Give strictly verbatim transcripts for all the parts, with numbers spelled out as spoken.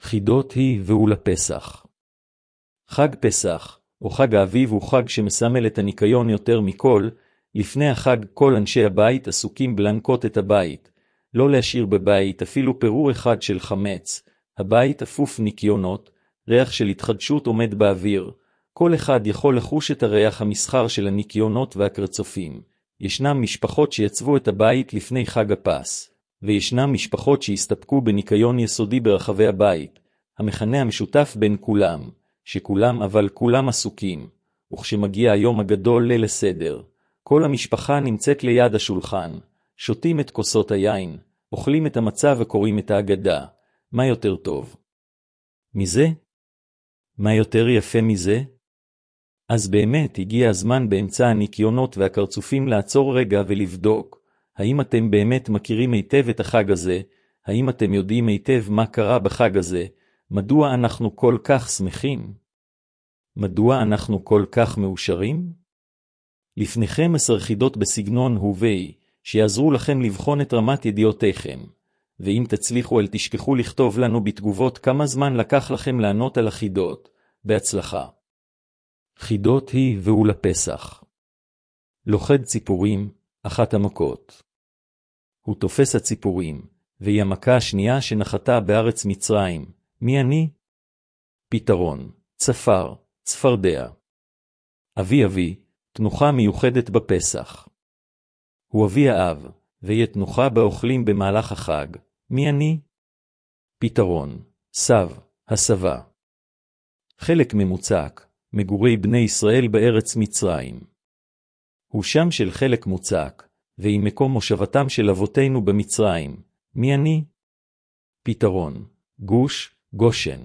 חידות היא והוא לפסח. חג פסח, או חג האביב, הוא חג שמסמל את הניקיון יותר מכל. לפני החג כל אנשי הבית עסוקים בלנקות את הבית, לא להשאיר בבית אפילו פירור אחד של חמץ. הבית אפוף ניקיונות, ריח של התחדשות עומד באוויר. כל אחד יכול לחוש את הריח המסחר של הניקיונות והקרצופים. ישנם משפחות שיצבו את הבית לפני חג הפס, וישנם משפחות שהסתפקו בניקיון יסודי ברחבי הבית. המכנה המשותף בין כולם, שכולם אבל כולם עסוקים, וכשמגיע היום הגדול ליל הסדר, כל המשפחה נמצאת ליד השולחן, שותים את כוסות היין, אוכלים את המצה וקוראים את ההגדה. מה יותר טוב מזה? מה יותר יפה מזה? אז באמת הגיע הזמן באמצע הניקיונות והקרצופים לעצור רגע ולבדוק, האם אתם באמת מכירים היטב את החג הזה? האם אתם יודעים היטב מה קרה בחג הזה? מדוע אנחנו כל כך שמחים? מדוע אנחנו כל כך מאושרים? לפניכם עשר חידות בסגנון הווי, שיעזרו לכם לבחון את רמת ידיעותיכם. ואם תצליחו אל תשכחו לכתוב לנו בתגובות כמה זמן לקח לכם לענות על החידות. בהצלחה. חידות היא והוא לפסח. לוכד ציפורים, אחת המכות. הוא תופס הציפורים, והיא המכה השנייה שנחתה בארץ מצרים. מי אני? פתרון, צפר, צפרדע. אבי אבי, תנוחה מיוחדת בפסח. הוא אבי האב, ויהיה תנוחה באוכלים במהלך החג. מי אני? פתרון, סב, הסבה. חלק ממוצק, מגורי בני ישראל בארץ מצרים. הוא שם של חלק מוצק, והיא מקום מושבתם של אבותינו במצרים. מי אני? פתרון, גוש, גושן.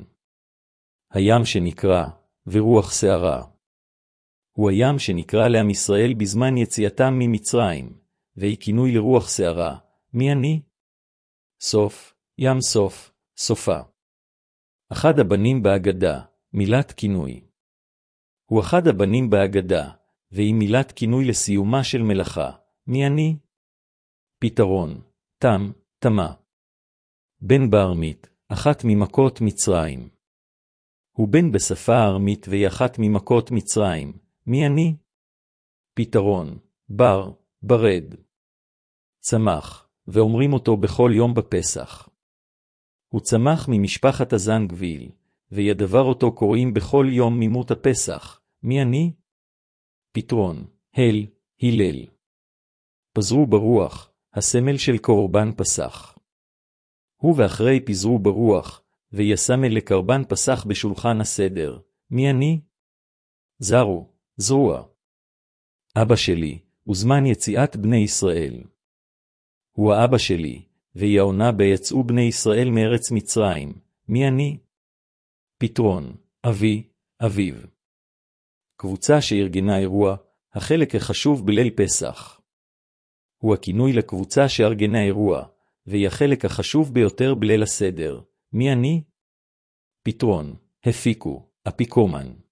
הים שנקרא, ורוח שערה. הוא הים שנקרא לעם ישראל בזמן יציאתם ממצרים, והיא כינוי לרוח שערה. מי אני? סוף, ים סוף, סופה. אחד הבנים בהגדה, מילת כינוי. הוא אחד הבנים בהגדה, והיא מילת כינוי לסיומה של מלאכה. מי אני? פתרון, תם, תמה. בן בארמית, אחת ממכות מצרים. הוא בן בשפה הארמית והיא אחת ממכות מצרים. מי אני? פתרון, בר, ברד. צמח, ואומרים אותו בכל יום בפסח. הוא צמח ממשפחת הזנגוויל, וידבר אותו קוראים בכל יום ממות הפסח. מי אני? פתרון, הל, הלל. פזרו ברוח, הסמל של קורבן פסח. הוא ואחרי פזרו ברוח, ויסמל לקרבן פסח בשולחן הסדר. מי אני? זרו, זרוע. אבא שלי, וזמן יציאת בני ישראל. הוא האבא שלי, והיא העונה ביצאו בני ישראל מארץ מצרים. מי אני? פתרון, אבי, אביו. קבוצה שארגנה אירוע, החלק החשוב בליל פסח. הוא הכינוי לקבוצה שארגנה אירוע, והיא החלק החשוב ביותר בליל הסדר. מי אני? פתרון, הפיקו, אפיקומן.